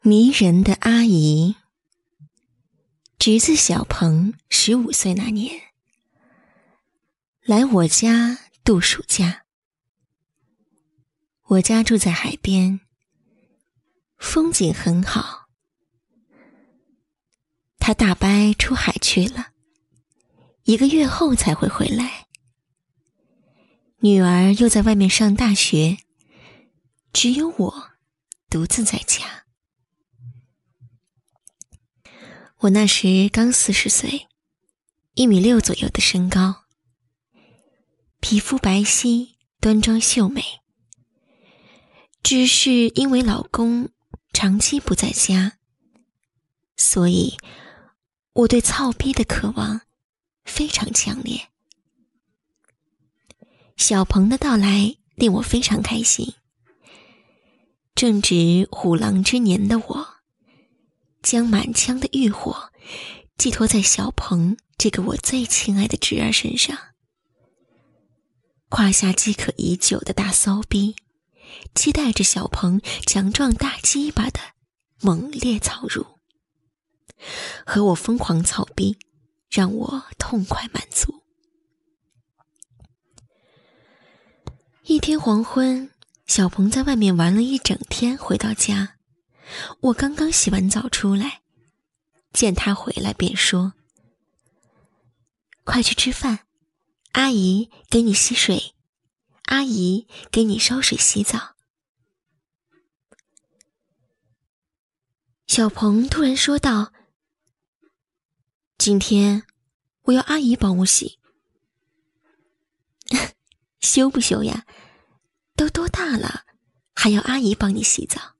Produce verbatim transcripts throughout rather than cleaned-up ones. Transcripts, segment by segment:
迷人的阿姨。侄子小鹏十五岁那年，来我家度暑假。我家住在海边，风景很好。他大伯出海去了，一个月后才会回来。女儿又在外面上大学，只有我独自在家。我那时刚四十岁，一米六左右的身高，皮肤白皙，端庄秀美。只是因为老公长期不在家，所以我对操逼的渴望非常强烈。小鹏的到来令我非常开心。正值虎狼之年的我，将满腔的欲火寄托在小鹏这个我最亲爱的侄儿身上。胯下饥渴已久的大骚逼，期待着小鹏强壮大鸡巴的猛烈操入。和我疯狂操逼，让我痛快满足。一天黄昏，小鹏在外面玩了一整天，回到家，我刚刚洗完澡出来，见他回来便说：快去吃饭，阿姨给你洗水，阿姨给你烧水洗澡。小鹏突然说道：今天我要阿姨帮我洗。羞不羞呀？都多大了，还要阿姨帮你洗澡？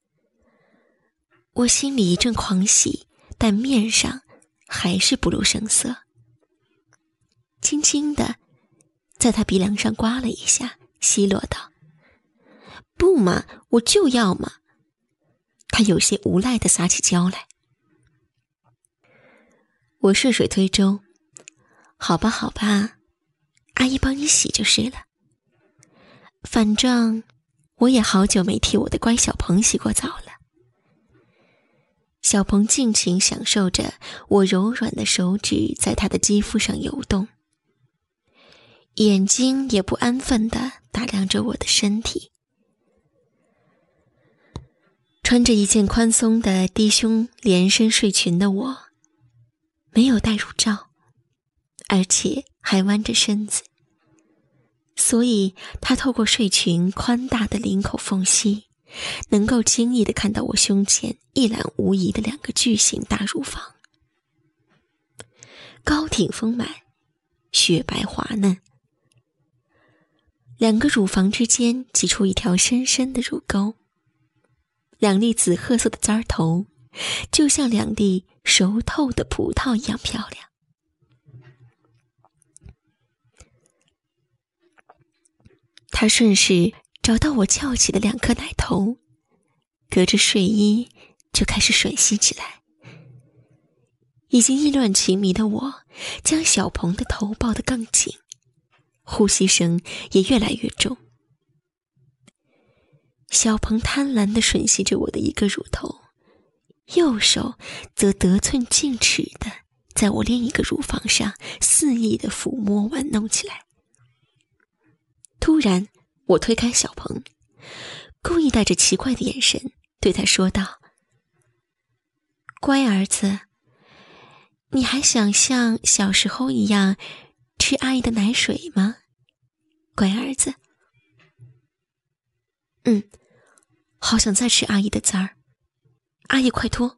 我心里一阵狂喜，但面上还是不露声色。轻轻地在他鼻梁上刮了一下，奚落道：不嘛，我就要嘛。他有些无赖地撒起娇来。我顺水推舟：好吧好吧，阿姨帮你洗就是了。反正我也好久没替我的乖小鹏洗过澡了。小鹏尽情享受着我柔软的手指在他的肌肤上游动，眼睛也不安分地打量着我的身体。穿着一件宽松的低胸连身睡裙的我，没有戴乳罩，而且还弯着身子，所以他透过睡裙宽大的领口缝隙，能够轻易地看到我胸前一览无遗的两个巨型大乳房，高挺丰满，雪白滑嫩。两个乳房之间挤出一条深深的乳沟，两粒紫褐色的簪儿头就像两粒熟透的葡萄一样漂亮。他顺势找到我翘起的两颗奶头，隔着睡衣就开始吮吸起来。已经意乱情迷的我将小鹏的头抱得更紧，呼吸声也越来越重。小鹏贪婪地吮吸着我的一个乳头，右手则得寸进尺地在我另一个乳房上肆意地抚摸玩弄起来。突然我推开小鹏，故意带着奇怪的眼神对他说道：乖儿子，你还想像小时候一样吃阿姨的奶水吗？乖儿子。嗯，好想再吃阿姨的簪儿，阿姨快脱。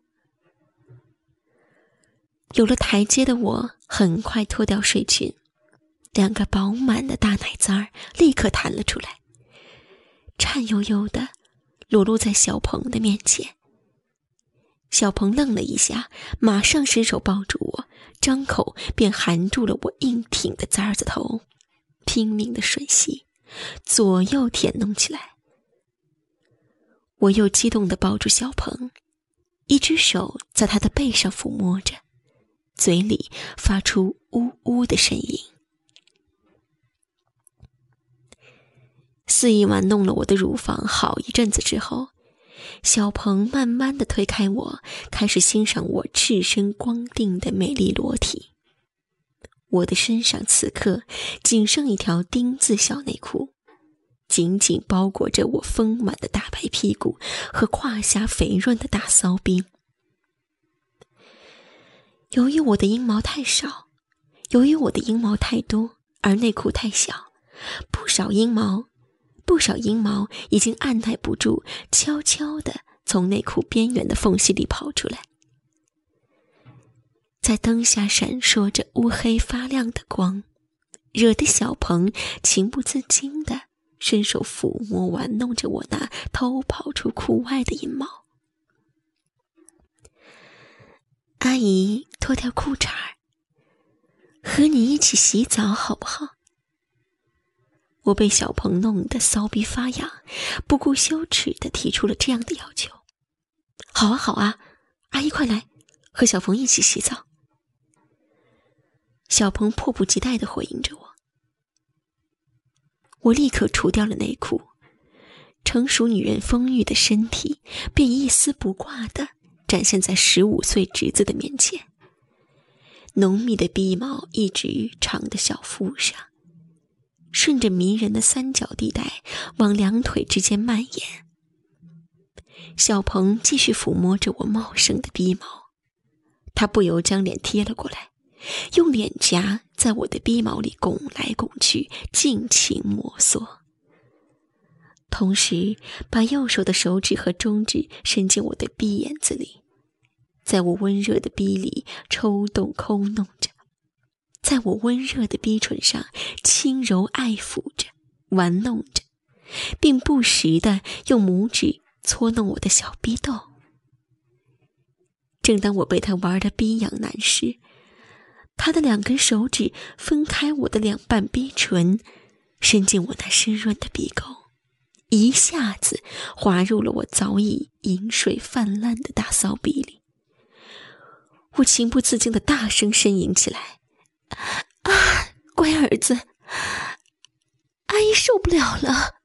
有了台阶的我很快脱掉睡裙，两个饱满的大奶簪儿立刻弹了出来，颤悠悠地裸露在小鹏的面前。小鹏愣了一下，马上伸手抱住我，张口便含住了我硬挺的簪子头，拼命地吮吸，左右舔弄起来。我又激动地抱住小鹏，一只手在他的背上抚摸着，嘴里发出呜呜的呻吟。肆意玩弄了我的乳房好一阵子之后， 小鹏慢慢地推开我，开始欣赏我赤身光腚的美丽裸体。我的身上此刻仅剩一条丁字小内裤，紧紧包裹着我丰满的大白屁股和胯下肥润的大骚逼。由于我的阴毛太少，由于我的阴毛太多，而内裤太小，不少阴毛不少阴毛已经按耐不住，悄悄地从内裤边缘的缝隙里跑出来。在灯下闪烁着乌黑发亮的光，惹得小鹏情不自禁地伸手抚摸玩弄着我那偷跑出裤外的阴毛。阿姨，脱掉裤衩儿，和你一起洗澡好不好？我被小鹏弄得骚逼发痒，不顾羞耻地提出了这样的要求。好啊好啊，阿姨快来，和小鹏一起洗澡。小鹏迫不及待地回应着我。我立刻除掉了内裤，成熟女人丰腴的身体便一丝不挂地展现在十五岁侄子的面前。浓密的逼毛一直长的小腹上，顺着迷人的三角地带往两腿之间蔓延。小鹏继续抚摸着我茂盛的逼毛，他不由将脸贴了过来，用脸颊在我的逼毛里拱来拱去，尽情摩挲，同时把右手的手指和中指伸进我的逼眼子里，在我温热的逼里抽动抠弄着，在我温热的逼唇上轻柔爱抚着，玩弄着，并不时地用拇指搓弄我的小逼豆。正当我被他玩得逼痒难时，他的两根手指分开我的两瓣逼唇，伸进我那湿润的鼻沟，一下子滑入了我早已饮水泛滥的大骚逼里。我情不自禁地大声呻吟起来，啊，乖儿子，阿姨受不了了。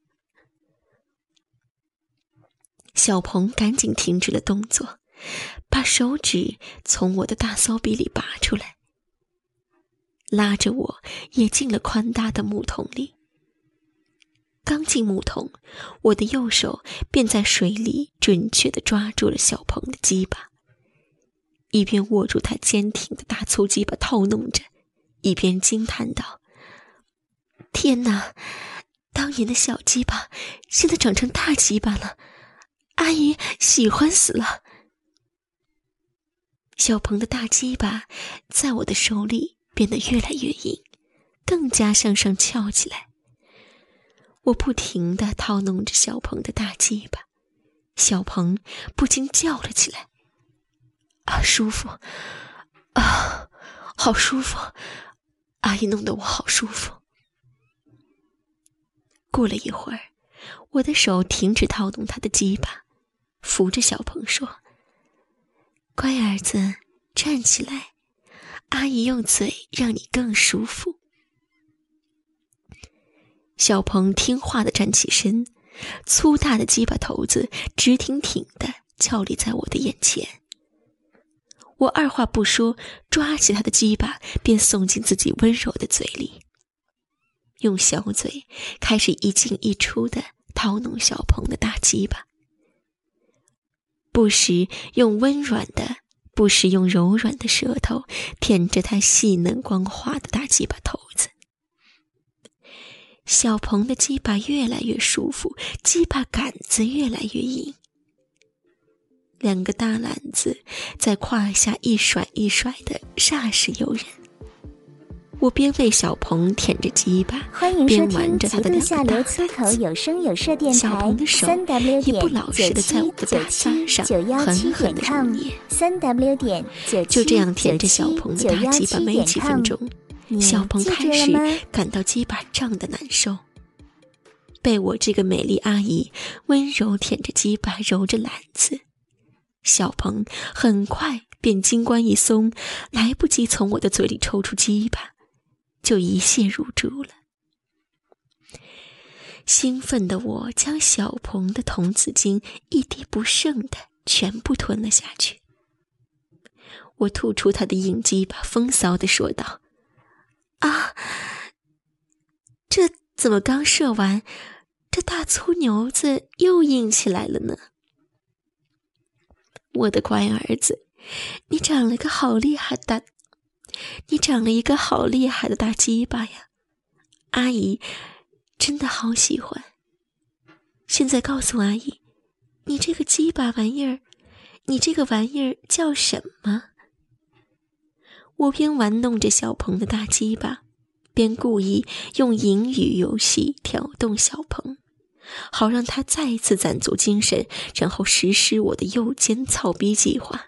小鹏赶紧停止了动作，把手指从我的大骚逼里拔出来，拉着我也进了宽大的木桶里。刚进木桶，我的右手便在水里准确地抓住了小鹏的鸡巴，一边握住他坚挺的大粗鸡巴套弄着，一边惊叹道：天哪，当年的小鸡巴现在长成大鸡巴了，阿姨喜欢死了。小鹏的大鸡巴在我的手里变得越来越硬，更加向上翘起来。我不停地套弄着小鹏的大鸡巴，小鹏不禁叫了起来，啊，舒服啊，好舒服，阿姨弄得我好舒服。过了一会儿，我的手停止套弄他的鸡巴，扶着小鹏说：乖儿子，站起来，阿姨用嘴让你更舒服。小鹏听话地站起身，粗大的鸡巴头子直挺挺地翘立在我的眼前。我二话不说，抓起他的鸡巴便送进自己温柔的嘴里，用小嘴开始一进一出地掏弄小鹏的大鸡巴，不时用温软的，不时用柔软的舌头舔着他细嫩光滑的大鸡巴头子。小鹏的鸡巴越来越舒服，鸡巴杆子越来越硬，两个大篮子在胯下一甩一甩的，煞是诱人。我边为小鹏舔着鸡巴，边玩着他的两个大篮子。小鹏的手也不老实的在我的大腮上狠狠的揉捏。就这样舔着小鹏的大鸡巴没几分钟，小鹏开始感到鸡巴胀得难受。被我这个美丽阿姨温柔舔着鸡巴揉着篮子，小鹏很快便金冠一松，来不及从我的嘴里抽出鸡巴，就一泻如注了。 兴奋的我将小鹏的童子精一滴不剩的全部吞了下去。我吐出他的硬鸡巴，风骚地说道：啊，这怎么刚射完，这大粗牛子又硬起来了呢？我的乖儿子，你长了个好厉害的，你长了一个好厉害的大鸡巴呀！阿姨真的好喜欢。现在告诉阿姨，你这个鸡巴玩意儿，你这个玩意儿叫什么？我边玩弄着小鹏的大鸡巴，便故意用淫语游戏挑动小鹏，好让他再次攒足精神，然后实施我的诱奸操逼计划。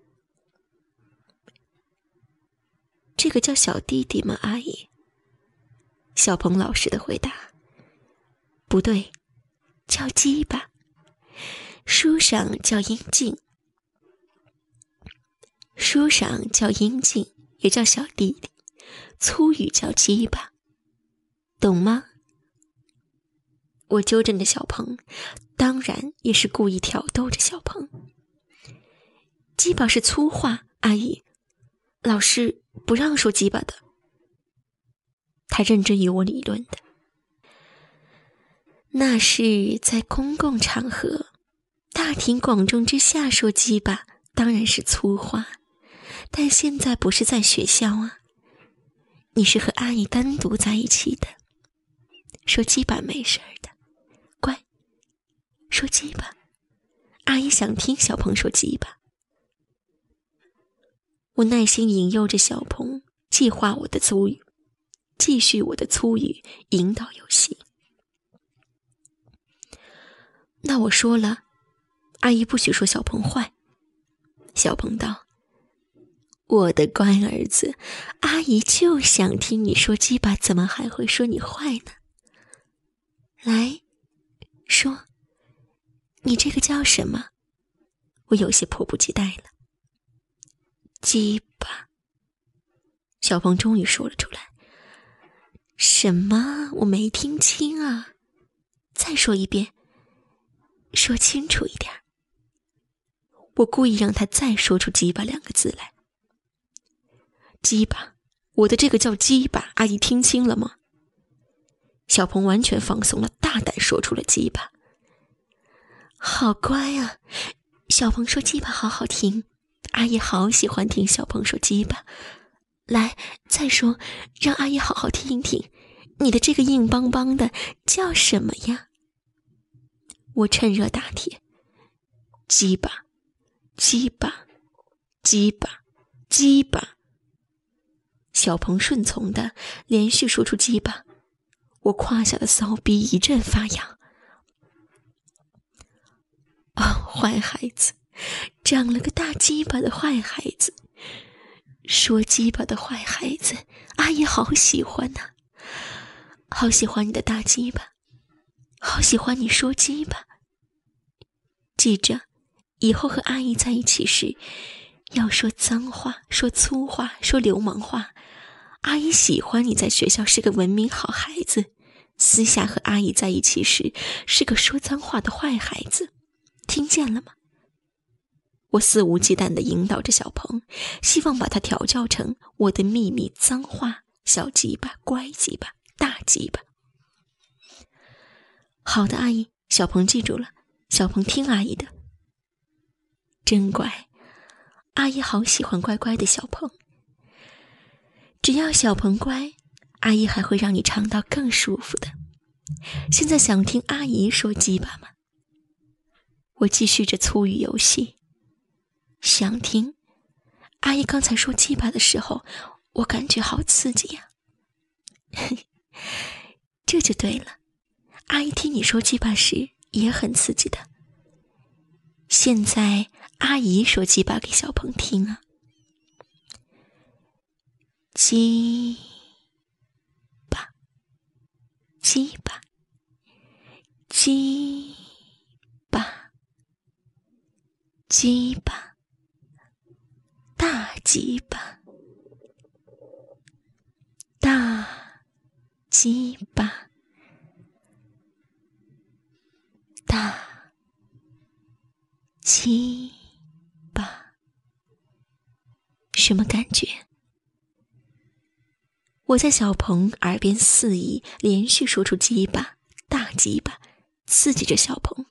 这个叫小弟弟吗，阿姨？小鹏老实的回答：不对，叫鸡巴，书上叫阴茎，书上叫阴茎，也叫小弟弟，粗语叫鸡巴，懂吗？我纠正着小鹏，当然也是故意挑逗着小鹏。鸡巴是粗话，阿姨，老师不让说鸡巴的。他认真与我理论的。那是在公共场合，大庭广众之下说鸡巴，当然是粗话。但现在不是在学校啊，你是和阿姨单独在一起的，说鸡巴没事儿的，乖，说鸡巴，阿姨想听小鹏说鸡巴。我耐心引诱着小鹏，计划我的粗语，继续我的粗语引导游戏。那我说了，阿姨不许说小鹏坏。小鹏道：我的乖儿子，阿姨就想听你说鸡巴，怎么还会说你坏呢？来，说，你这个叫什么？我有些迫不及待了。鸡巴。小鹏终于说了出来。什么？我没听清啊！再说一遍，说清楚一点。我故意让他再说出鸡巴两个字来。鸡巴，我的这个叫鸡巴，阿姨听清了吗？小鹏完全放松了，大胆说出了鸡巴。好乖啊，小鹏说鸡巴好好听，阿姨好喜欢听小鹏说鸡巴。来，再说，让阿姨好好听听，你的这个硬邦邦的叫什么呀？我趁热打铁，鸡巴，鸡巴，鸡巴，鸡巴。小鹏顺从的连续说出鸡巴，我胯下的骚逼一阵发痒。哦，坏孩子，长了个大鸡巴的坏孩子，说鸡巴的坏孩子，阿姨好喜欢呐、啊，好喜欢你的大鸡巴，好喜欢你说鸡巴。记着，以后和阿姨在一起时，要说脏话，说粗话，说流氓话。阿姨喜欢你在学校是个文明好孩子，私下和阿姨在一起时是个说脏话的坏孩子，听见了吗？我肆无忌惮地引导着小鹏，希望把他调教成我的秘密脏话，小鸡巴、乖鸡巴、大鸡巴。好的，阿姨，小鹏记住了，小鹏听阿姨的。真乖，阿姨好喜欢乖乖的小鹏。只要小鹏乖，阿姨还会让你尝到更舒服的。现在想听阿姨说鸡巴吗？我继续着粗语游戏。想听。阿姨刚才说鸡巴的时候，我感觉好刺激呀。这就对了，阿姨听你说鸡巴时也很刺激的。现在阿姨说鸡巴给小鹏听啊。鸡巴，鸡巴，鸡巴，鸡巴，大鸡巴，大鸡巴， 大鸡巴。什么感觉？我在小鹏耳边肆意连续说出鸡巴、大鸡巴，刺激着小鹏。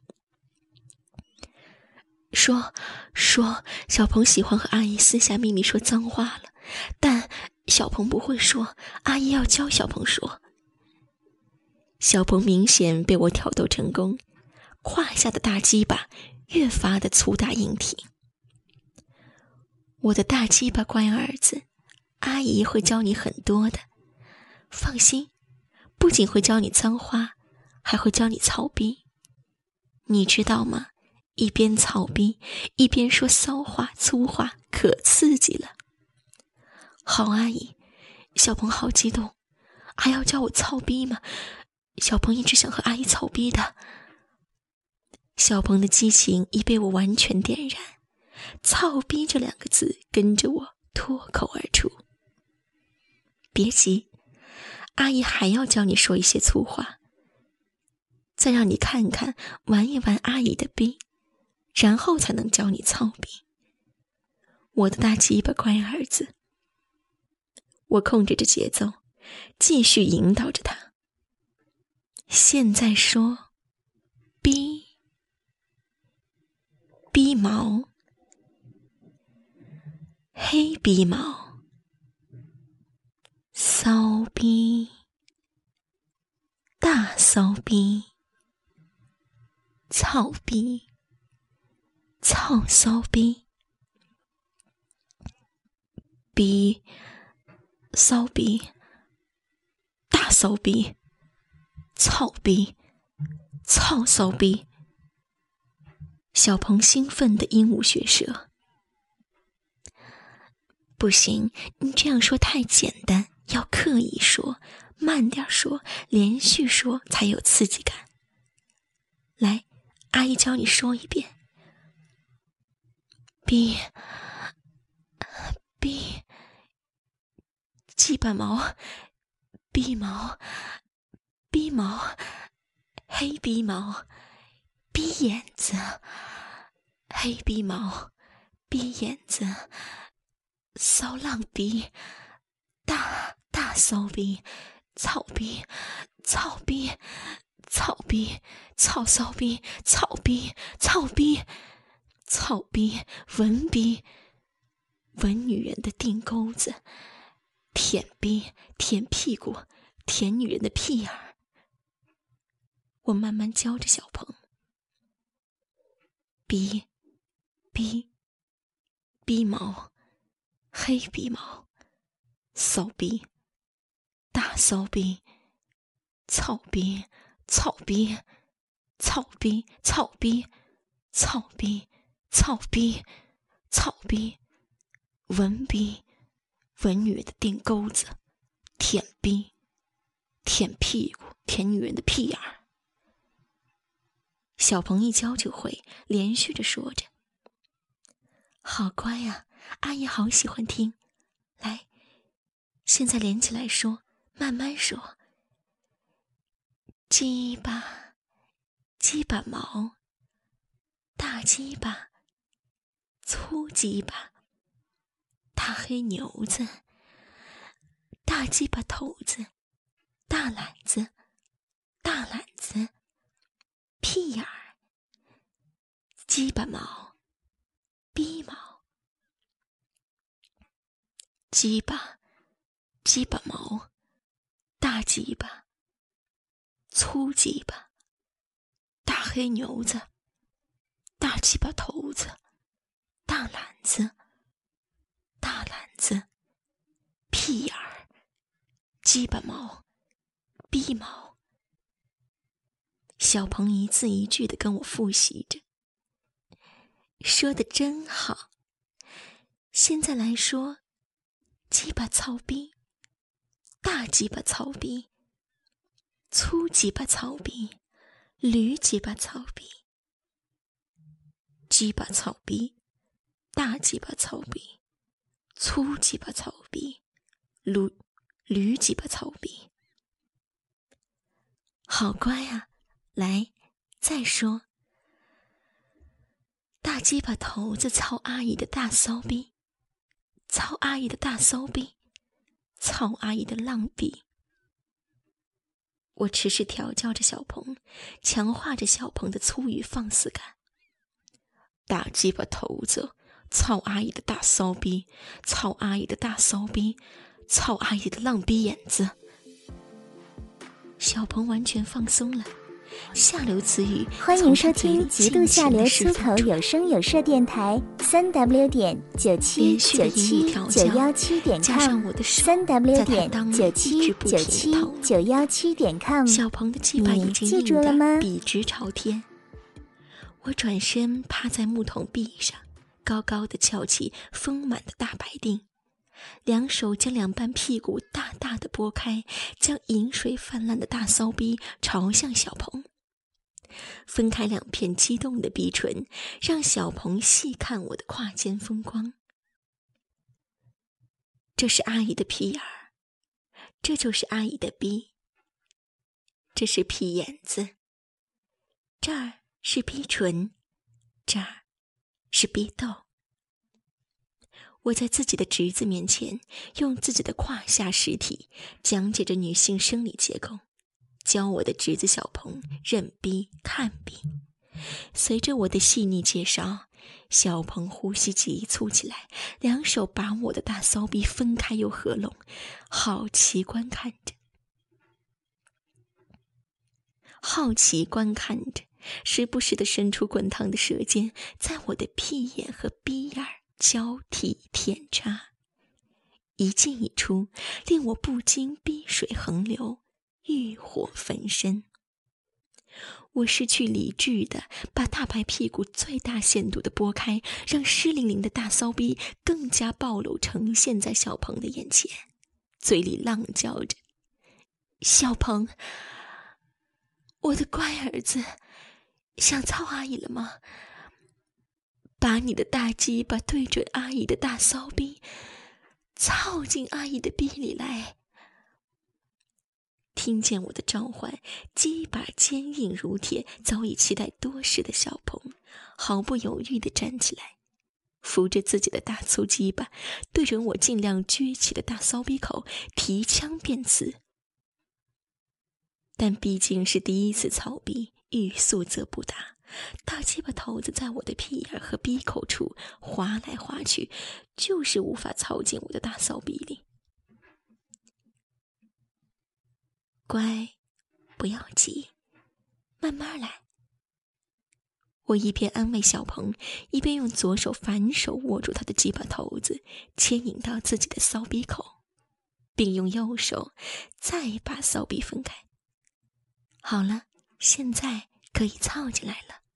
说说小鹏喜欢和阿姨私下秘密说脏话了，但小鹏不会说，阿姨要教小鹏说。小鹏明显被我挑逗成功，胯下的大鸡巴越发的粗大硬挺。我的大鸡巴乖儿子，阿姨会教你很多的，放心，不仅会教你脏话，还会教你操逼。你知道吗？一边操逼一边说骚话粗话，可刺激了。好阿姨，小鹏好激动，还要教我操逼吗？小鹏一直想和阿姨操逼的。小鹏的激情已被我完全点燃，操逼这两个字跟着我脱口而出。别急，阿姨还要教你说一些粗话，再让你看看玩一玩阿姨的逼，然后才能教你操逼。我的大鸡巴乖儿子。我控制着节奏，继续引导着他。现在说逼，逼毛，黑逼毛，骚逼，大骚逼，操逼，操骚逼，逼，骚逼，大骚逼，操逼，操骚逼。小鹏兴奋的鹦鹉学舌。不行，你这样说太简单，要刻意说，慢点说，连续说才有刺激感。来，阿姨教你说一遍。逼，逼，鸡巴毛，逼毛，逼毛，黑逼毛，逼眼子，黑逼毛，逼眼子，骚浪逼，大大骚逼，草逼，草逼，草逼，草骚逼，草逼，草逼，草逼，文逼，文女人的腚钩子，舔逼，舔屁股，舔女人的屁眼儿。我慢慢教着小鹏。逼，逼，逼毛，黑逼毛，骚逼，大骚逼，操逼，操逼，操逼，操逼，操逼，操逼，操逼，文逼，文女人的腚钩子，舔逼，舔屁股，舔女人的屁眼儿。小鹏一教就会，连续着说着。好乖啊，阿姨好喜欢听。来，现在连起来说，慢慢说。鸡巴，鸡巴毛，大鸡巴，粗鸡巴，大黑牛子，大鸡巴头子，大懒子，大懒子，屁眼儿，鸡巴毛，逼毛，鸡巴，鸡巴毛，大鸡巴，粗鸡巴，大黑牛子，大鸡巴头子，大懒子，大懒子，屁眼儿，鸡巴毛，逼毛。小鹏一字一句地跟我复习着。说得真好。现在来说，鸡巴操逼，大鸡巴操逼，粗鸡巴操逼，驴鸡巴操逼，鸡巴操逼，大鸡巴操逼，粗鸡巴操逼，驴驴鸡巴操逼。好乖啊，来，再说。 大鸡巴头子操阿姨的大骚逼，操阿姨的大骚逼，操阿姨的浪逼。我持续调教着小鹏，强化着小鹏的粗与放肆感。大鸡巴头子操阿姨的大骚逼，操阿姨的大骚逼，操阿姨的浪逼眼子。小鹏完全放松了，下流词语欢迎收听极度下流粗口有声有色电台三 w 点九七九七九幺七点 com 三 w 点九七九七九幺七点 com。 小鹏的鸡巴已经硬得笔直朝天。我转身趴在木桶壁上，高高的翘起丰满的大白腚，两手将两半屁股大大的拨开，将饮水泛滥的大骚逼朝向小鹏，分开两片激动的逼唇，让小鹏细看我的胯间风光。这是阿姨的屁眼儿，这就是阿姨的逼，这是屁眼子，这儿是逼唇，这儿是逼窦。我在自己的侄子面前，用自己的胯下实体讲解着女性生理结构，教我的侄子小鹏认逼看逼。随着我的细腻介绍，小鹏呼吸急促起来，两手把我的大骚逼分开又合拢，好奇观看着，好奇观看着，时不时地伸出滚烫的舌尖，在我的屁眼和逼眼交替舔插，一进一出，令我不禁逼水横流，欲火焚身。我失去理智的把大白屁股最大限度的拨开，让湿淋淋的大骚逼更加暴露呈现在小鹏的眼前，嘴里浪叫着：小鹏，我的乖儿子，想操阿姨了吗？把你的大鸡巴对准阿姨的大骚逼，操进阿姨的逼里来。听见我的召唤，鸡巴坚硬如铁，早已期待多时的小鹏毫不犹豫地站起来，扶着自己的大粗鸡巴，对准我尽量撅起的大骚逼口提枪便刺。但毕竟是第一次操逼，欲速则不达，大鸡巴头子在我的屁眼和逼口处滑来滑去，就是无法操进我的大骚逼里。乖，不要急，慢慢来。我一边安慰小鹏，一边用左手反手握住他的鸡巴头子，牵引到自己的骚逼口，并用右手再把骚逼分开。好了，现在可以操进来了。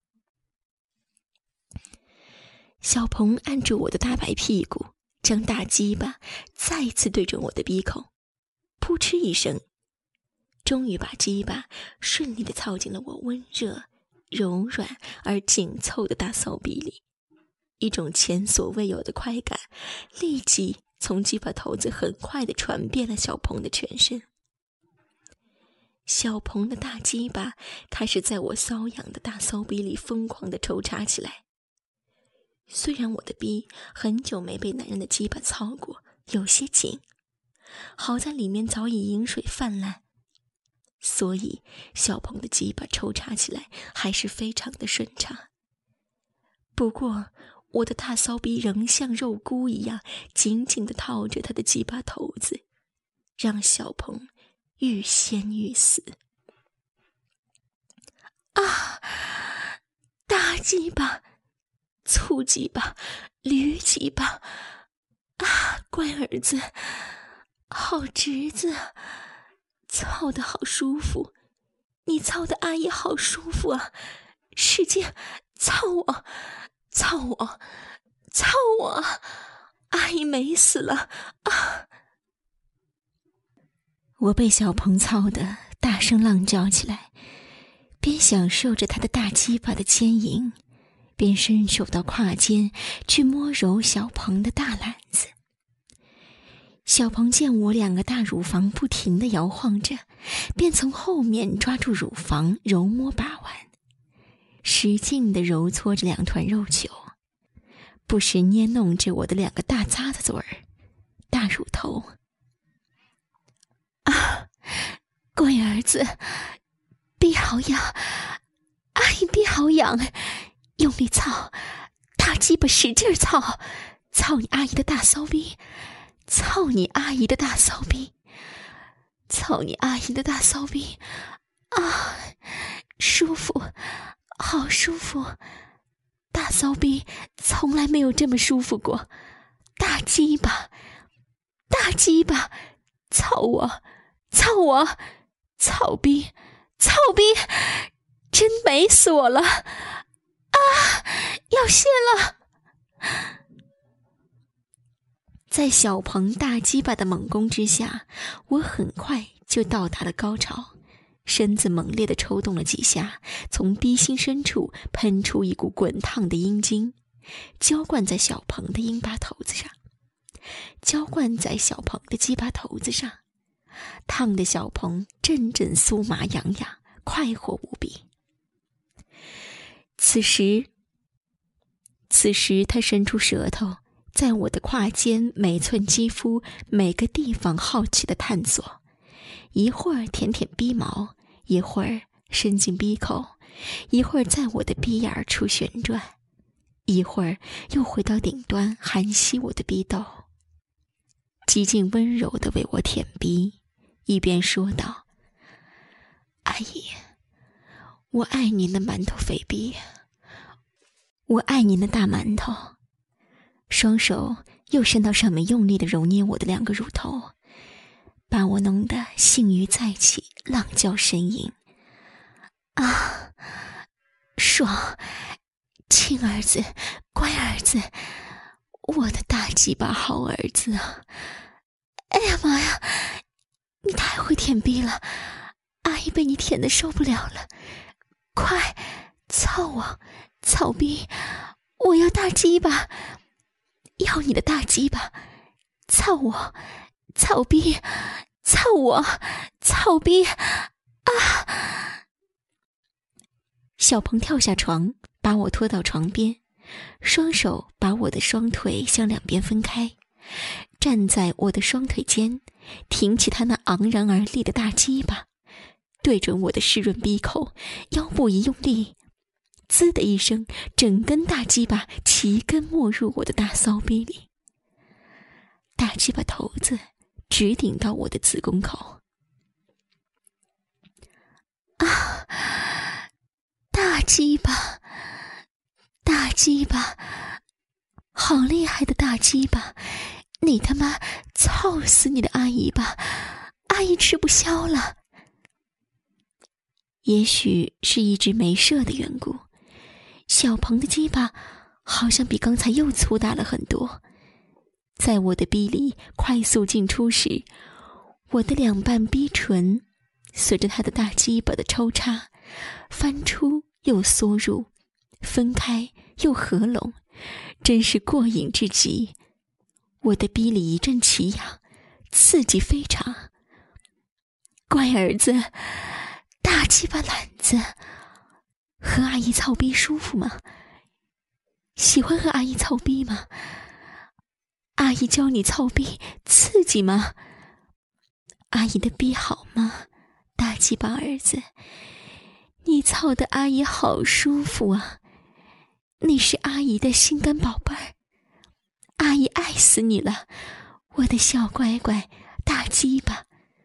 小鹏按住我的大白屁股，将大鸡巴再次对准我的鼻口，扑哧一声，终于把鸡巴顺利地操进了我温热、柔软而紧凑的大骚逼里。一种前所未有的快感立即从鸡巴头子很快地传遍了小鹏的全身。小鹏的大鸡巴开始在我瘙痒的大骚逼里疯狂地抽插起来。虽然我的逼很久没被男人的鸡巴操过，有些紧，好在里面早已饮水泛滥，所以小鹏的鸡巴抽插起来还是非常的顺畅。不过我的大骚逼仍像肉箍一样紧紧地套着他的鸡巴头子，让小鹏欲仙欲死。啊！大鸡巴，粗鸡巴，驴鸡巴，啊，乖儿子，好侄子，操得好舒服，你操的阿姨好舒服啊！使劲操我，操我，操我！阿姨美死了啊！我被小鹏操得大声浪叫起来，边享受着他的大鸡巴的牵引，便伸手到胯间去摸揉小鹏的大篮子。小鹏见我两个大乳房不停地摇晃着，便从后面抓住乳房揉摸把玩， 使劲地揉搓着两团肉球，不时捏弄着我的两个大咂子嘴儿、大乳头。啊，乖儿子，逼好痒，阿姨逼好痒，用力操，大鸡巴使劲操，操你阿姨的大骚逼，操你阿姨的大骚逼，操你阿姨的大骚逼，啊，舒服，好舒服，大骚逼从来没有这么舒服过，大鸡巴，大鸡巴，操我，操我，操逼，操逼，真美死我了，啊，要泄了。在小鹏大鸡巴的猛攻之下，我很快就到达了高潮，身子猛烈地抽动了几下，从逼心深处喷出一股滚烫的阴茎，浇灌在小鹏的阴巴头子上，浇灌在小鹏的鸡巴头子上，烫的小鹏阵阵酥麻痒痒，快活无比。此时此时他伸出舌头，在我的胯间每寸肌肤每个地方好奇地探索，一会儿舔舔逼毛，一会儿伸进逼口，一会儿在我的逼眼处旋转，一会儿又回到顶端含吸我的逼斗，极尽温柔地为我舔逼，一边说道：阿姨，我爱您的馒头肥逼，我爱您的大馒头。双手又伸到上面，用力地揉捏我的两个乳头，把我弄得性欲再起，浪叫呻吟。啊，爽！亲儿子，乖儿子，我的大鸡巴好儿子啊！哎呀妈呀，你太会舔逼了，阿姨被你舔得受不了了，快操我，操逼，我要大鸡巴，要你的大鸡巴，操我，操逼，操我，操逼啊！小鹏跳下床，把我拖到床边，双手把我的双腿向两边分开，站在我的双腿间，挺起他那昂然而立的大鸡巴，对准我的湿润逼口，腰部一用力，滋的一声，整根大鸡巴齐根没入我的大骚逼里，大鸡巴头子直顶到我的子宫口。啊，大鸡巴，大鸡巴，好厉害的大鸡巴，你他妈操死你的阿姨吧，阿姨吃不消了。也许是一直没射的缘故，小鹏的鸡巴好像比刚才又粗大了很多，在我的逼里快速进出时，我的两瓣逼唇随着他的大鸡巴的抽插，翻出又缩入，分开又合拢，真是过瘾至极。我的逼里一阵奇痒，刺激非常。乖儿子，大鸡巴懒子，和阿姨操逼舒服吗？喜欢和阿姨操逼吗？阿姨教你操逼刺激吗？阿姨的逼好吗？大鸡巴儿子，你操的阿姨好舒服啊，你是阿姨的心肝宝贝儿，阿姨爱死你了，我的小乖乖，大鸡巴。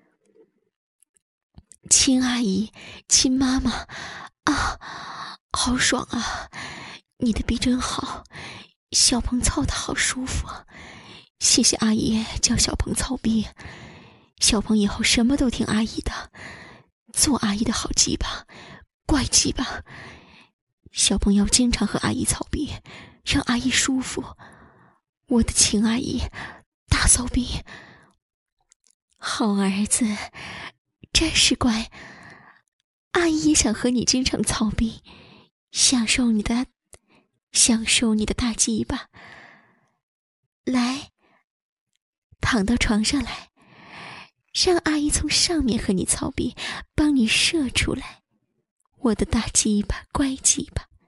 亲阿姨，亲妈妈，啊，好爽啊，你的逼真好，小鹏操的好舒服啊，谢谢阿姨教小鹏操逼，小鹏以后什么都听阿姨的，做阿姨的好鸡巴，怪鸡巴，小鹏要经常和阿姨操逼，让阿姨舒服，我的亲阿姨，大骚逼，好儿子，真是乖，阿姨也想和你经常操逼，享受你的享受你的大鸡巴。来，躺到床上来，让阿姨从上面和你操逼，帮你射出来，我的大鸡巴，乖鸡巴，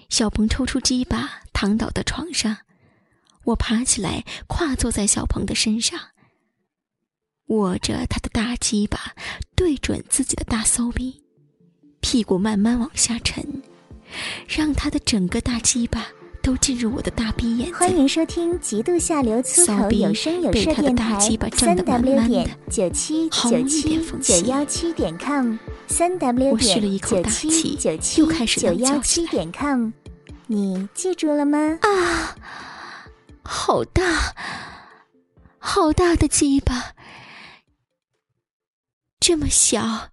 小鹏抽出鸡巴，躺倒到床上，我爬起来，跨坐在小鹏的身上，握着他的大鸡巴，对准自己的大骚逼，屁股慢慢往下沉，让他的整个大鸡巴都进入我的大逼眼。 欢迎收听极度下流粗口有声有色电台，三 w 点九七九七九幺七点 com， 三 w 点九七九七九幺七点 com， 你记住了吗？ 啊，好大，好大的鸡巴，这么小，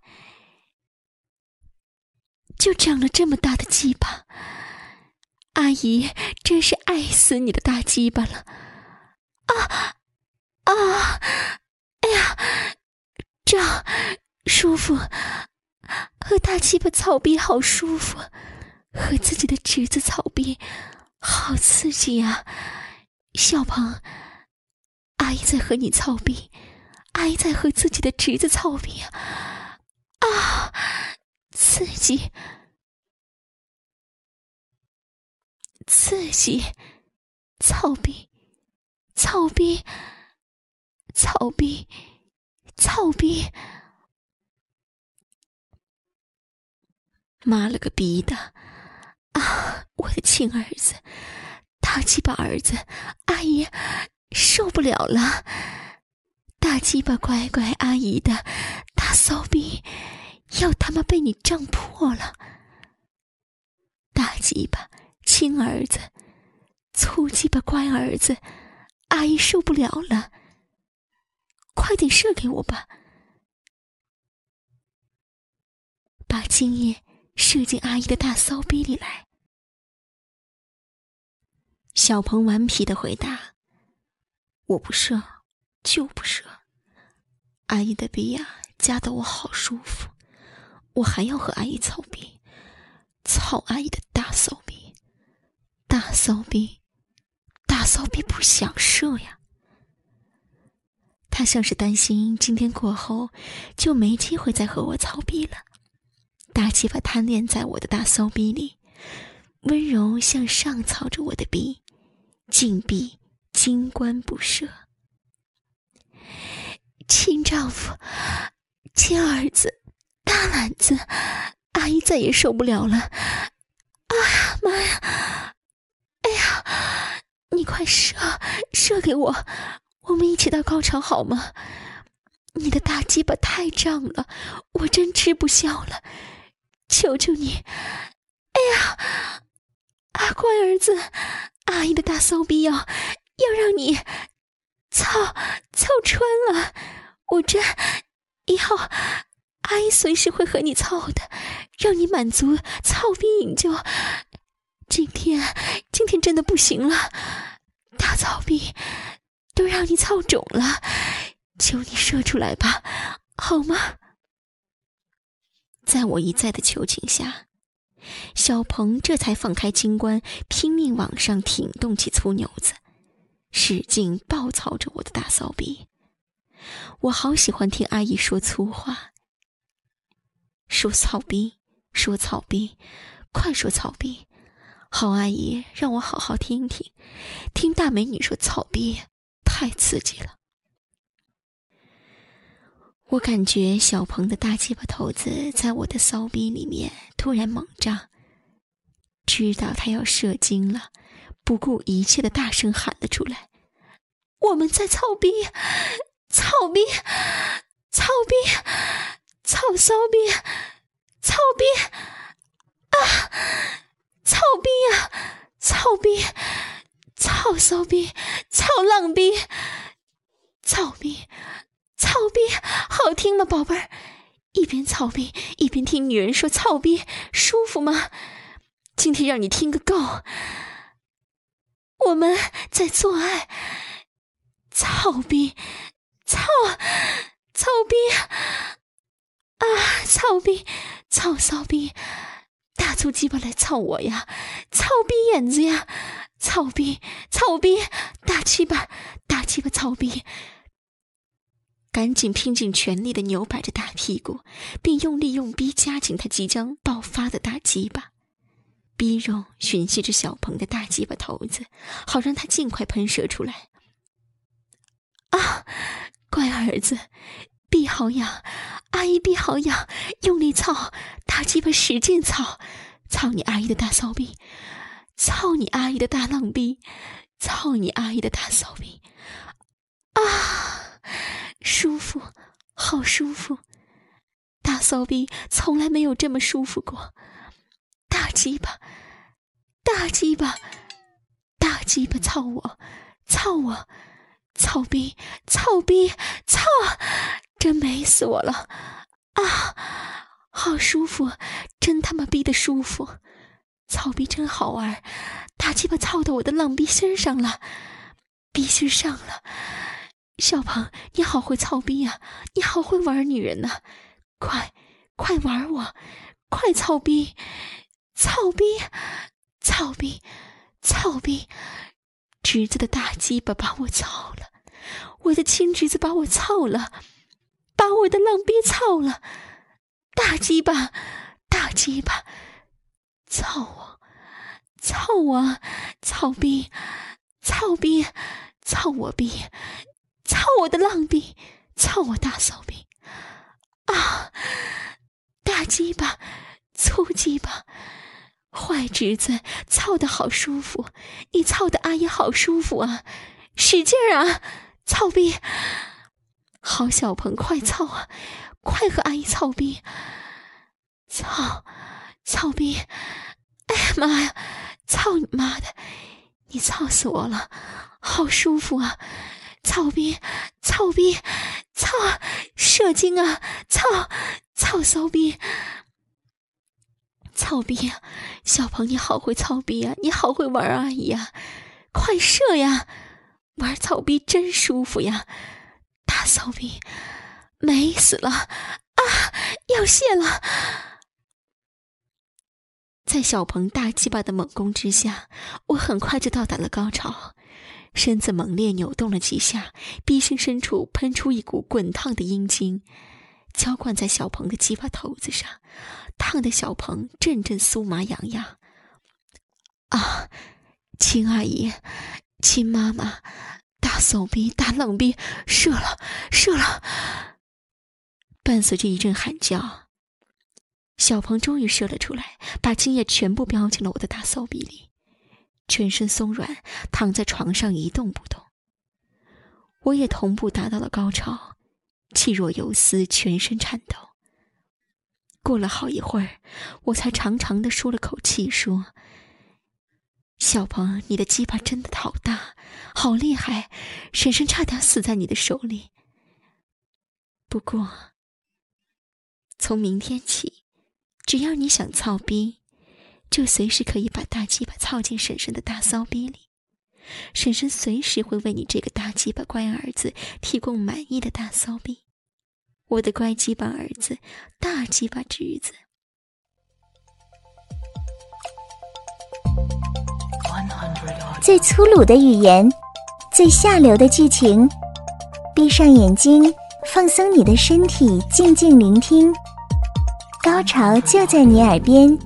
就长了这么大的鸡巴。阿姨，真是爱死你的大鸡巴了！啊啊！哎呀，胀，舒服，和大鸡巴草逼好舒服，和自己的侄子草逼好刺激啊！小鹏，阿姨在和你草逼，阿姨在和自己的侄子草逼啊！啊，刺激！刺激，草逼，草逼，草逼，草逼！妈了个逼的！啊，我的亲儿子，大鸡巴儿子，阿姨受不了了！大鸡巴乖乖阿姨的大骚逼，要他妈被你胀破了！大鸡巴！亲儿子，粗鸡巴乖儿子，阿姨受不了了，快点射给我吧！把精液射进阿姨的大骚逼里来。小鹏顽皮地回答：我不射，就不射。阿姨的逼呀，夹得我好舒服，我还要和阿姨操逼，操阿姨的大骚逼。大骚逼，大骚逼不想射呀！他像是担心今天过后就没机会再和我操逼了，大鸡巴贪恋在我的大骚逼里，温柔向上操着我的逼，禁闭金冠不射。亲丈夫，亲儿子，大篮子，阿姨再也受不了了！啊呀妈呀！哎呀，你快射，射给我，我们一起到高潮好吗？你的大鸡巴太胀了，我真吃不消了，求求你！哎呀，啊，乖儿子，阿姨的大骚逼要要让你操操穿了，我真以后阿姨随时会和你操的，让你满足操逼瘾就。今天今天真的不行了，大操逼都让你操肿了，求你射出来吧，好吗？在我一再的求情下，小鹏这才放开金冠，拼命往上挺动起粗牛子，使劲暴操着我的大骚逼。我好喜欢听阿姨说粗话，说操逼，说操逼，快说操逼！好阿姨，让我好好听听，听大美女说操逼，太刺激了。我感觉小鹏的大鸡巴头子在我的骚逼里面突然猛胀，知道他要射精了，不顾一切的大声喊了出来：我们在操逼，操逼，操逼，操骚逼，操逼啊！操逼呀、啊，操逼，操骚逼，操浪逼，操逼，操逼，好听吗，宝贝儿？一边操逼一边听女人说操逼，舒服吗？今天让你听个够。我们在做爱，操逼，操，操逼，啊，操逼，操骚逼。大粗鸡巴来操我呀，操逼眼子呀，操逼，操逼，大鸡巴，大鸡巴操逼！赶紧拼尽全力的扭摆着大屁股，并用力用逼夹紧他即将爆发的大鸡巴。 逼肉吮吸着小鹏的大鸡巴头子，好让他尽快喷射出来。啊，乖儿子，逼好痒，阿姨逼好痒，用力操，大鸡巴使劲操，操你阿姨的大骚逼，操你阿姨的大浪逼，操你阿姨的大骚逼。啊，舒服，好舒服，大骚逼从来没有这么舒服过。大鸡巴，大鸡巴，大鸡巴操我，操我，操逼，操逼，操，真美死我了啊！好舒服，真他妈逼的舒服，操逼真好玩，大鸡巴操到我的浪逼心上了，逼心上了。小鹏，你好会操逼呀、啊，你好会玩女人呐、啊！快，快玩我，快操逼，操逼，操逼，操逼！侄子的大鸡巴把我操了，我的亲侄子把我操了，把我的浪逼操了，大鸡巴，大鸡巴，操我，操我，操逼，操逼，操我逼！操我的浪逼，操我大骚逼啊！大鸡巴，粗鸡巴，坏侄子，操得好舒服，你操的阿姨好舒服啊，使劲儿啊，操逼！好小鹏，快操啊，快和阿姨操逼！操，操逼！哎呀妈呀，操你妈的！你操死我了，好舒服啊！操逼，操逼，操，射精啊！操，操骚逼，操逼！小鹏，你好会操逼啊！你好会玩阿姨呀！快射呀！玩操逼真舒服呀！大骚逼，美死了啊！要泄了！在小鹏大鸡巴的猛攻之下，我很快就到达了高潮。身子猛烈扭动了几下，逼心深处喷出一股滚烫的阴茎，浇灌在小鹏的鸡巴头子上，烫得小鹏阵阵酥麻痒痒。啊，亲阿姨，亲妈妈，大骚逼，大浪逼，射了，射了！伴随着一阵喊叫，小鹏终于射了出来，把精液全部飙进了我的大骚逼里。全身松软，躺在床上一动不动。我也同步达到了高潮，气若游丝，全身颤抖。过了好一会儿，我才长长地舒了口气，说：“小鹏，你的鸡巴真的好大，好厉害，婶婶差点死在你的手里。不过，从明天起，只要你想操逼，就随时可以把大鸡巴操进婶婶的大骚逼里，婶婶随时会为你这个大鸡巴乖儿子提供满意的大骚逼。我的乖鸡巴儿子，大鸡巴侄子。” 最粗鲁的语言，最下流的剧情，闭上眼睛，放松你的身体，静静聆听，高潮就在你耳边。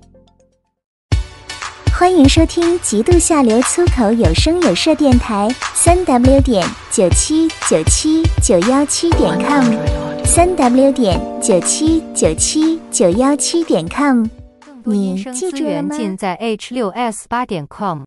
欢迎收听极度下流粗口有声有色电台，三 w 点九七九七九幺七点 com， 三 w 点九七九七九幺七点 com。你记住了吗？ 尽在 h 六 s 八点 com。